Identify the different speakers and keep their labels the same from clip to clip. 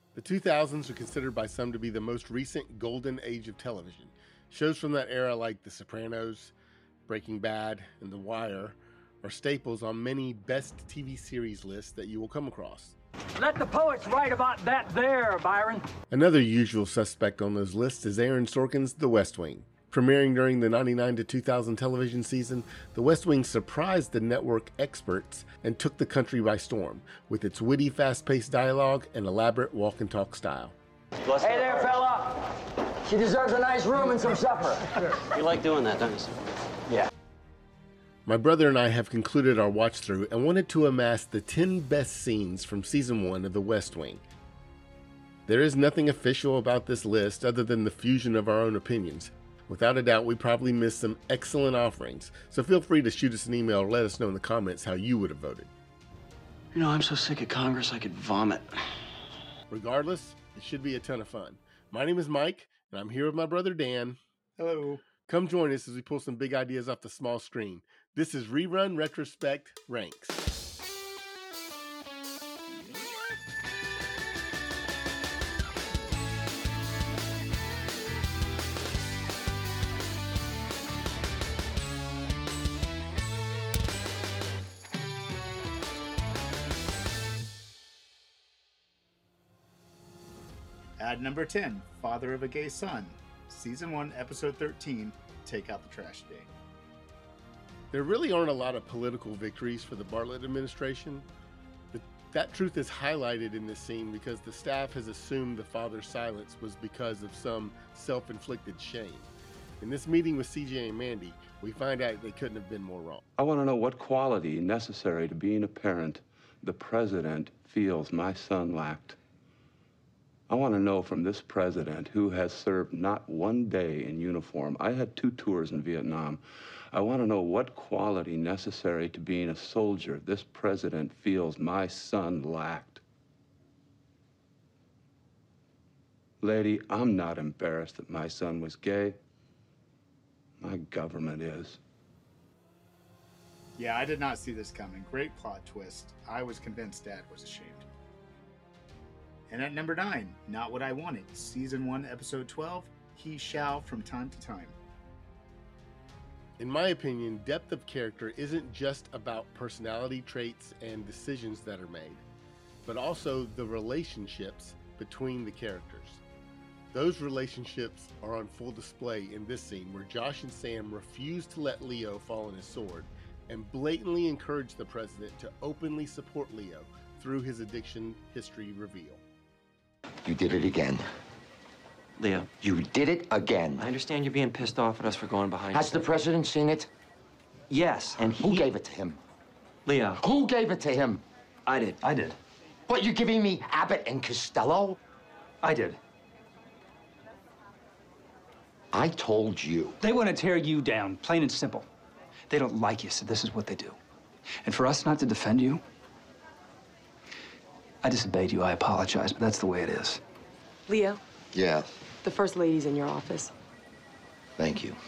Speaker 1: The 2000s are considered by some to be the most recent golden age of television. Shows from that era like The Sopranos, Breaking Bad, and The Wire are staples on many best TV series lists that you will come across.
Speaker 2: Let the poets write about that there, Byron.
Speaker 1: Another usual suspect on those lists is Aaron Sorkin's The West Wing. Premiering during the 99 to 2000 television season, The West Wing surprised the network experts and took the country by storm with its witty, fast-paced dialogue and elaborate walk-and-talk style.
Speaker 2: Hey there, fella. She deserves a nice room and some supper.
Speaker 3: You like doing that, don't you, sir?
Speaker 2: Yeah.
Speaker 1: My brother and I have concluded our watch-through and wanted to amass the 10 best scenes from Season 1 of The West Wing. There is nothing official about this list other than the fusion of our own opinions. Without a doubt, we probably missed some excellent offerings, so feel free to shoot us an email or let us know in the comments how you would have voted.
Speaker 3: You know, I'm so sick of Congress I could vomit.
Speaker 1: Regardless, it should be a ton of fun. My name is Mike, and I'm here with my brother Dan.
Speaker 4: Hello.
Speaker 1: Come join us as we pull some big ideas off the small screen. This is Rerun Retrospect Ranks.
Speaker 4: Ad number 10, Father of a Gay Son. Season 1, Episode 13, Take Out the Trash Day.
Speaker 1: There really aren't a lot of political victories for the Bartlett administration, but that truth is highlighted in this scene because the staff has assumed the father's silence was because of some self-inflicted shame. In this meeting with CJ and Mandy, we find out they couldn't have been more wrong.
Speaker 5: I want to know what quality necessary to being a parent the president feels my son lacked. I want to know from this president, who has served not one day in uniform. I had 2 tours in Vietnam. I want to know what quality necessary to being a soldier this president feels my son lacked. Lady, I'm not embarrassed that my son was gay. My government is.
Speaker 4: Yeah, I did not see this coming. Great plot twist. I was convinced Dad was ashamed. And at number 9, Not What I Wanted. Season 1, Episode 12, He Shall From Time to Time.
Speaker 1: In my opinion, depth of character isn't just about personality traits and decisions that are made, but also the relationships between the characters. Those relationships are on full display in this scene where Josh and Sam refuse to let Leo fall on his sword and blatantly encourage the president to openly support Leo through his addiction history reveal.
Speaker 6: You did it again.
Speaker 3: Leo,
Speaker 6: You did it again.
Speaker 3: I understand you're being pissed off at us for going behind.
Speaker 6: Has the president seen it?
Speaker 3: Yes, and
Speaker 6: Who gave it to him?
Speaker 3: Leo,
Speaker 6: Who gave it to him?
Speaker 3: I did. I did.
Speaker 6: What, you giving me Abbott and Costello?
Speaker 3: I did.
Speaker 6: I told you.
Speaker 7: They want to tear you down, plain and simple. They don't like you, so this is what they do. And for us not to defend you, I disobeyed you, I apologize, but that's the way it is.
Speaker 8: Leo,
Speaker 6: Yeah,
Speaker 8: the First Lady's in your office.
Speaker 6: thank you.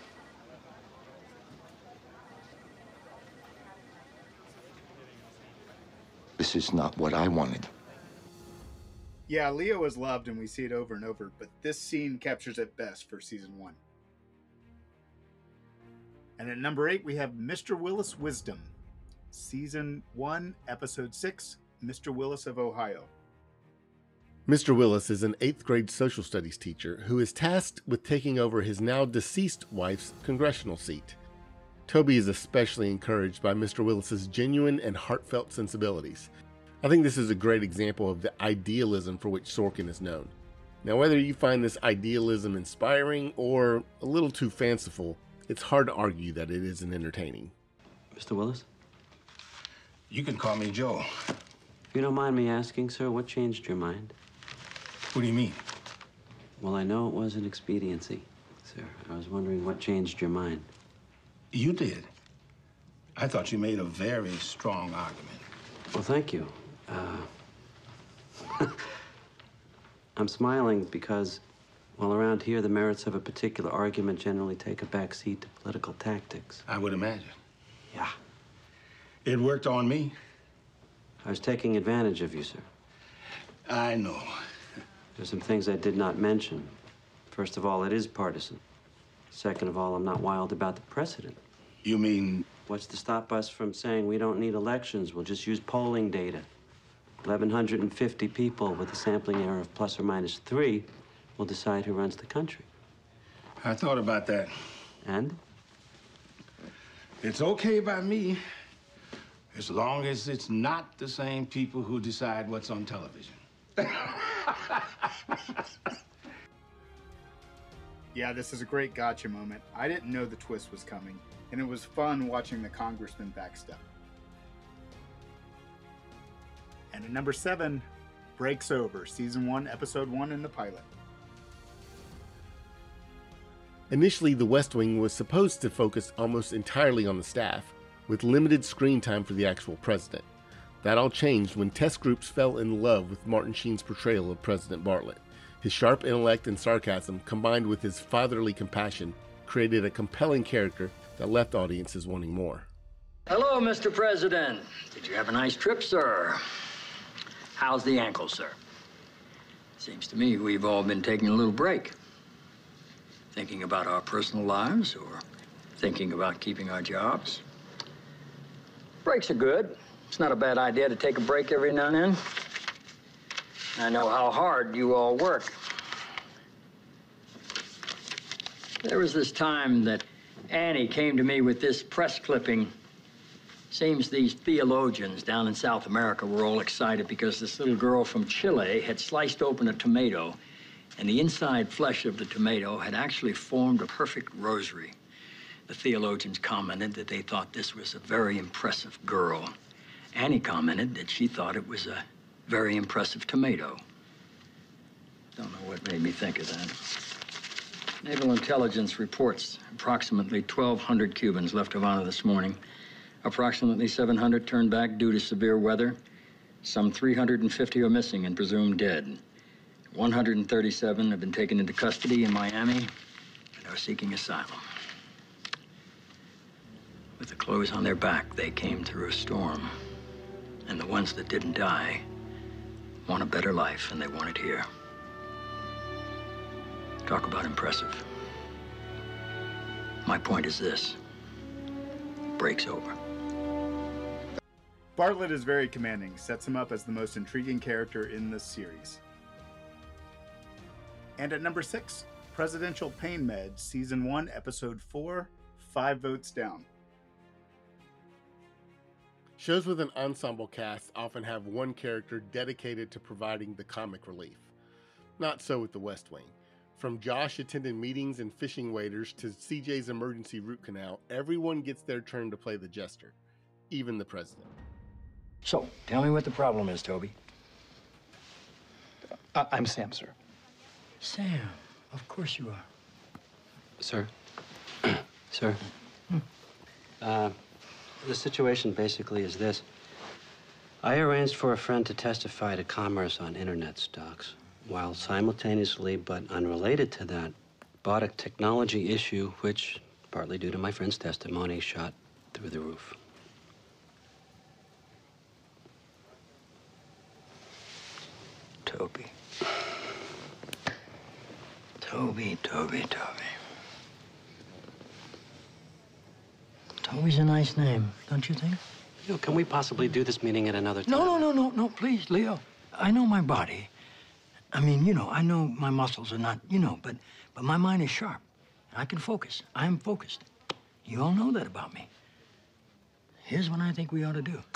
Speaker 6: This is not what I wanted.
Speaker 4: Yeah, Leo is loved and we see it over and over, but this scene captures it best for Season 1. And at number 8, we have Mr. Willis Wisdom. Season 1, Episode 6, Mr. Willis of Ohio.
Speaker 1: Mr. Willis is an 8th grade social studies teacher who is tasked with taking over his now deceased wife's congressional seat. Toby is especially encouraged by Mr. Willis's genuine and heartfelt sensibilities. I think this is a great example of the idealism for which Sorkin is known. Now, whether you find this idealism inspiring or a little too fanciful, it's hard to argue that it isn't entertaining.
Speaker 3: Mr. Willis?
Speaker 9: You can call me Joe.
Speaker 3: If you don't mind me asking, sir, what changed your mind?
Speaker 9: What do you mean?
Speaker 3: Well, I know it was an expediency, sir. I was wondering what changed your mind.
Speaker 9: You did. I thought you made a very strong argument.
Speaker 3: Well, thank you. I'm smiling because, well, around here, the merits of a particular argument generally take a back seat to political tactics.
Speaker 9: I would imagine.
Speaker 3: Yeah.
Speaker 9: It worked on me.
Speaker 3: I was taking advantage of you, sir.
Speaker 9: I know.
Speaker 3: There's some things I did not mention. First of all, it is partisan. Second of all, I'm not wild about the precedent.
Speaker 9: You mean?
Speaker 3: What's to stop us from saying we don't need elections? We'll just use polling data. 1,150 people with a sampling error of ±3 will decide who runs the country.
Speaker 9: I thought about that.
Speaker 3: And?
Speaker 9: It's okay by me, as long as it's not the same people who decide what's on television.
Speaker 4: Yeah, this is a great gotcha moment. I didn't know the twist was coming, and it was fun watching the congressman backstep. And at number 7, Breaks Over, Season 1, Episode 1 in the pilot.
Speaker 1: Initially, The West Wing was supposed to focus almost entirely on the staff, with limited screen time for the actual president. That all changed when test groups fell in love with Martin Sheen's portrayal of President Bartlet. His sharp intellect and sarcasm, combined with his fatherly compassion, created a compelling character that left audiences wanting more.
Speaker 2: Hello, Mr. President. Did you have a nice trip, sir? How's the ankle, sir? Seems to me we've all been taking a little break. Thinking about our personal lives or thinking about keeping our jobs. Breaks are good. It's not a bad idea to take a break every now and then. I know how hard you all work. There was this time that Annie came to me with this press clipping. Seems these theologians down in South America were all excited because this little girl from Chile had sliced open a tomato, and the inside flesh of the tomato had actually formed a perfect rosary. The theologians commented that they thought this was a very impressive girl. Annie commented that she thought it was a very impressive tomato. Don't know what made me think of that. Naval intelligence reports approximately 1,200 Cubans left Havana this morning. Approximately 700 turned back due to severe weather. Some 350 are missing and presumed dead. 137 have been taken into custody in Miami and are seeking asylum. With the clothes on their back, they came through a storm. And the ones that didn't die want a better life, and they want it here. Talk about impressive. My point is this: break's over.
Speaker 4: Bartlet is very commanding, sets him up as the most intriguing character in this series. And at number 6, Presidential Pain Meds, Season 1, Episode 4, 5 votes down.
Speaker 1: Shows with an ensemble cast often have one character dedicated to providing the comic relief. Not so with The West Wing. From Josh attending meetings and fishing waders to CJ's emergency root canal, everyone gets their turn to play the jester, even the president.
Speaker 2: So, tell me what the problem is, Toby.
Speaker 7: I'm Sam, sir.
Speaker 2: Sam, of course you are.
Speaker 3: Sir? Sir? The situation basically is this. I arranged for a friend to testify to Commerce on internet stocks, while simultaneously, but unrelated to that, bought a technology issue which, partly due to my friend's testimony, shot through the roof.
Speaker 2: Toby. Toby. Toby's a nice name, don't you think?
Speaker 3: You know, can we possibly do this meeting at another time?
Speaker 2: No, please, Leo. I know my body. I mean, I know my muscles are not, but my mind is sharp. I can focus. I am focused. You all know that about me. Here's what I think we ought to do.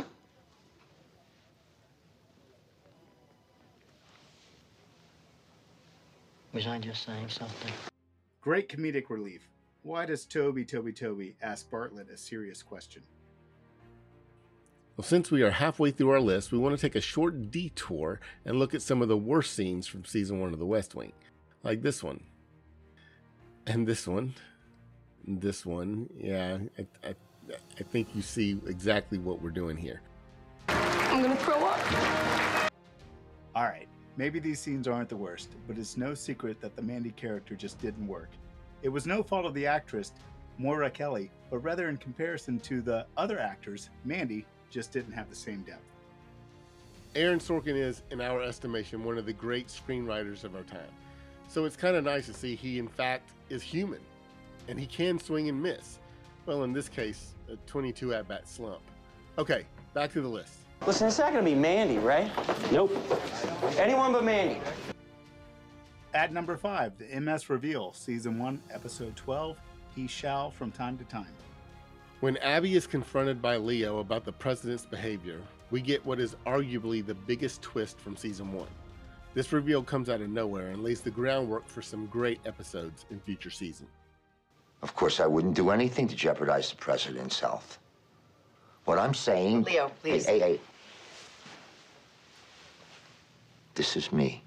Speaker 2: Was I just saying something?
Speaker 4: Great comedic relief. Why does Toby ask Bartlet a serious question?
Speaker 1: Well, since we are halfway through our list, we want to take a short detour and look at some of the worst scenes from Season 1 of The West Wing. Like this one. And this one. And this one. Yeah, I think you see exactly what we're doing here.
Speaker 8: I'm gonna throw up.
Speaker 4: Alright, maybe these scenes aren't the worst, but it's no secret that the Mandy character just didn't work. It was no fault of the actress, Moira Kelly, but rather in comparison to the other actors, Mandy just didn't have the same depth.
Speaker 1: Aaron Sorkin is, in our estimation, one of the great screenwriters of our time. So it's kind of nice to see he, in fact, is human. And he can swing and miss. Well, in this case, a 22 at-bat slump. Okay, back to the list.
Speaker 10: Listen, it's not gonna be Mandy, right?
Speaker 3: Nope.
Speaker 10: Anyone but Mandy.
Speaker 4: At number 5, the MS reveal, Season 1, Episode 12, He Shall from Time to Time.
Speaker 1: When Abby is confronted by Leo about the president's behavior, we get what is arguably the biggest twist from Season 1. This reveal comes out of nowhere and lays the groundwork for some great episodes in future seasons.
Speaker 6: Of course, I wouldn't do anything to jeopardize the president's health. What I'm saying...
Speaker 11: Leo, please.
Speaker 6: Hey. This is me.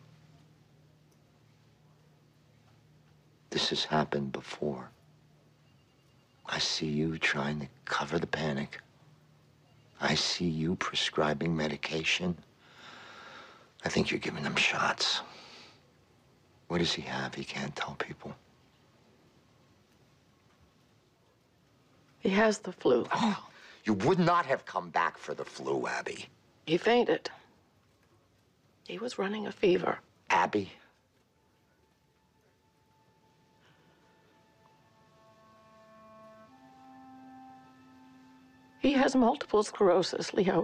Speaker 6: This has happened before. I see you trying to cover the panic. I see you prescribing medication. I think you're giving them shots. What does he have he can't tell people?
Speaker 11: He has the flu.
Speaker 6: Oh, you would not have come back for the flu, Abby.
Speaker 11: He fainted. He was running a fever.
Speaker 6: Abby?
Speaker 11: He has multiple sclerosis, Leo.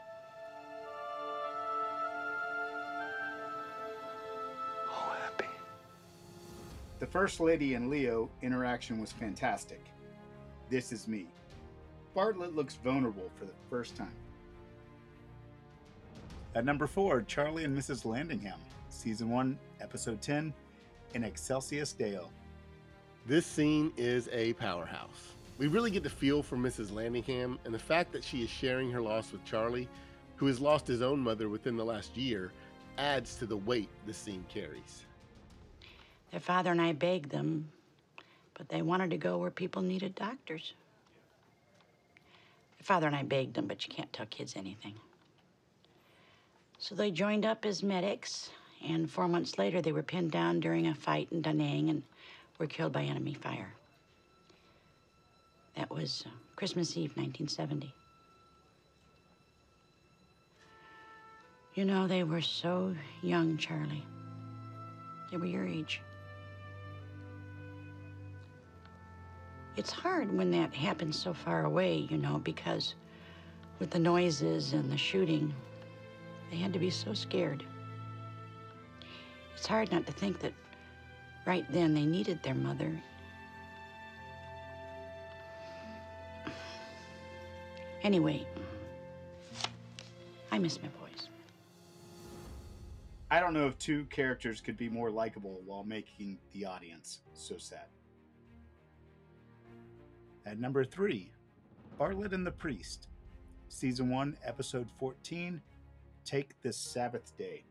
Speaker 6: Oh, Abby.
Speaker 4: The First Lady and Leo interaction was fantastic. This is me. Bartlett looks vulnerable for the first time. At number 4, Charlie and Mrs. Landingham, Season 1, Episode 10, In Excelsis Deo.
Speaker 1: This scene is a powerhouse. We really get the feel for Mrs. Landingham, and the fact that she is sharing her loss with Charlie, who has lost his own mother within the last year, adds to the weight this scene carries.
Speaker 12: Their father and I begged them, but they wanted to go where people needed doctors. Their father and I begged them, but you can't tell kids anything. So they joined up as medics, and 4 months later, they were pinned down during a fight in Da Nang and were killed by enemy fire. That was Christmas Eve, 1970. You know, they were so young, Charlie. They were your age. It's hard when that happens so far away, you know, because with the noises and the shooting, they had to be so scared. It's hard not to think that right then they needed their mother. Anyway, I miss my boys.
Speaker 4: I don't know if two characters could be more likable while making the audience so sad. At number 3, Bartlett and the Priest, Season 1, Episode 14, Take This Sabbath Day.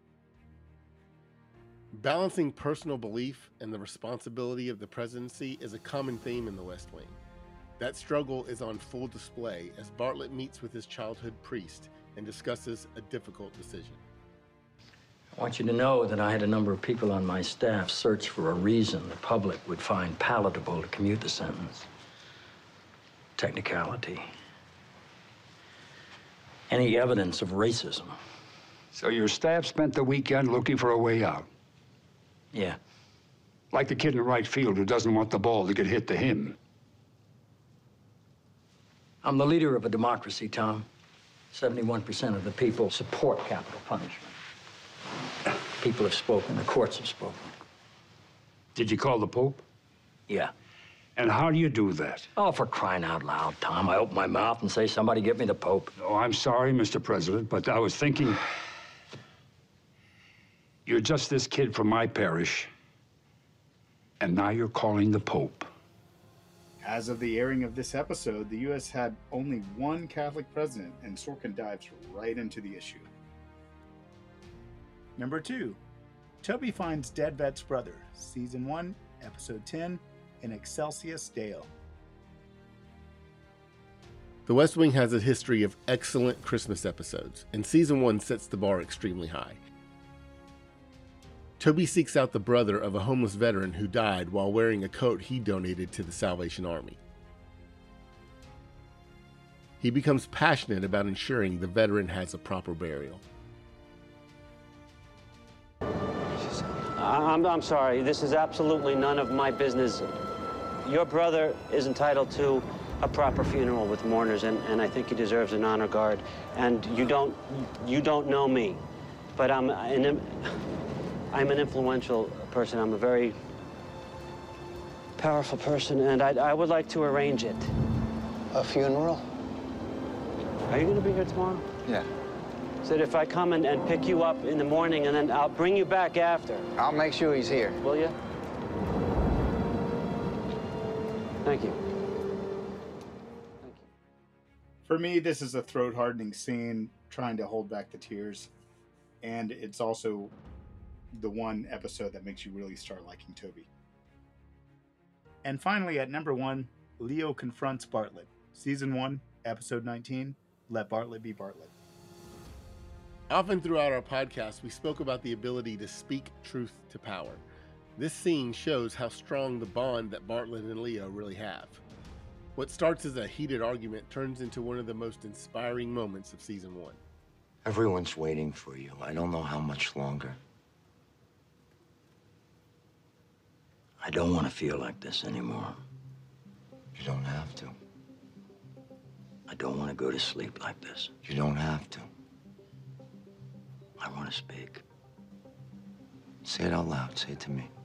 Speaker 1: Balancing personal belief and the responsibility of the presidency is a common theme in the West Wing. That struggle is on full display as Bartlett meets with his childhood priest and discusses a difficult decision.
Speaker 2: I want you to know that I had a number of people on my staff search for a reason the public would find palatable to commute the sentence. Technicality. Any evidence of racism.
Speaker 13: So your staff spent the weekend looking for a way out?
Speaker 2: Yeah.
Speaker 13: Like the kid in right field who doesn't want the ball to get hit to him.
Speaker 2: I'm the leader of a democracy, Tom. 71% of the people support capital punishment. People have spoken, the courts have spoken.
Speaker 13: Did you call the Pope?
Speaker 2: Yeah.
Speaker 13: And how do you do that?
Speaker 2: Oh, for crying out loud, Tom. I open my mouth and say, somebody get me the Pope.
Speaker 13: Oh, I'm sorry, Mr. President, but I was thinking... You're just this kid from my parish, and now you're calling the Pope.
Speaker 4: As of the airing of this episode, the U.S. had only one Catholic president, and Sorkin dives right into the issue. Number 2, Toby finds Dead Vet's brother, Season 1, Episode 10, In Excelsis Deo.
Speaker 1: The West Wing has a history of excellent Christmas episodes, and Season 1 sets the bar extremely high. Toby seeks out the brother of a homeless veteran who died while wearing a coat he donated to the Salvation Army. He becomes passionate about ensuring the veteran has a proper burial.
Speaker 3: I'm sorry. This is absolutely none of my business. Your brother is entitled to a proper funeral with mourners, and I think he deserves an honor guard. And you don't know me, but I'm an influential person. I'm a very powerful person, and I would like to arrange it.
Speaker 14: A funeral?
Speaker 3: Are you going to be here tomorrow?
Speaker 14: Yeah.
Speaker 3: So that if I come and pick you up in the morning, and then I'll bring you back after.
Speaker 14: I'll make sure he's here.
Speaker 3: Will you? Thank you.
Speaker 4: For me, this is a throat-hardening scene, trying to hold back the tears. And it's also the one episode that makes you really start liking Toby. And finally, at number 1, Leo confronts Bartlett. Season 1, episode 19, Let Bartlett Be Bartlett.
Speaker 1: Often throughout our podcast, we spoke about the ability to speak truth to power. This scene shows how strong the bond that Bartlett and Leo really have. What starts as a heated argument turns into one of the most inspiring moments of season 1.
Speaker 6: Everyone's waiting for you. I don't know how much longer. I don't want to feel like this anymore. You don't have to. I don't want to go to sleep like this. You don't have to. I want to speak. Say it out loud. Say it to me.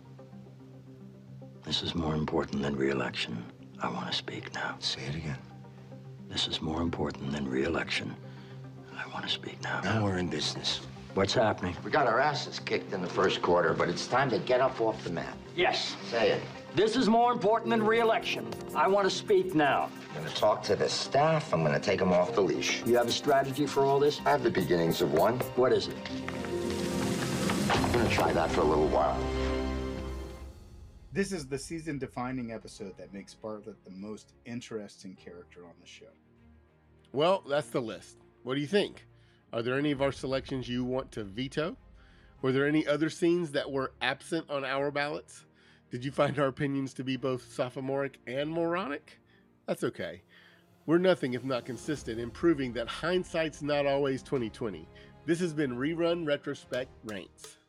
Speaker 6: This is more important than re-election. I want to speak now. Say it again. This is more important than re-election. I want to speak now. Now we're in business. What's happening? We got our asses kicked in the first quarter, but it's time to get up off the mat.
Speaker 2: Yes.
Speaker 6: Say it.
Speaker 2: This is more important than re-election. I want to speak now.
Speaker 6: I'm going to talk to the staff. I'm going to take them off the leash.
Speaker 2: You have a strategy for all this?
Speaker 6: I have the beginnings of one.
Speaker 2: What is it?
Speaker 6: I'm going to try that for a little while.
Speaker 4: This is the season-defining episode that makes Bartlett the most interesting character on the show.
Speaker 1: Well, that's the list. What do you think? Are there any of our selections you want to veto? Were there any other scenes that were absent on our ballots? Did you find our opinions to be both sophomoric and moronic? That's okay. We're nothing if not consistent in proving that hindsight's not always 20/20. This has been Rerun Retrospect Reigns.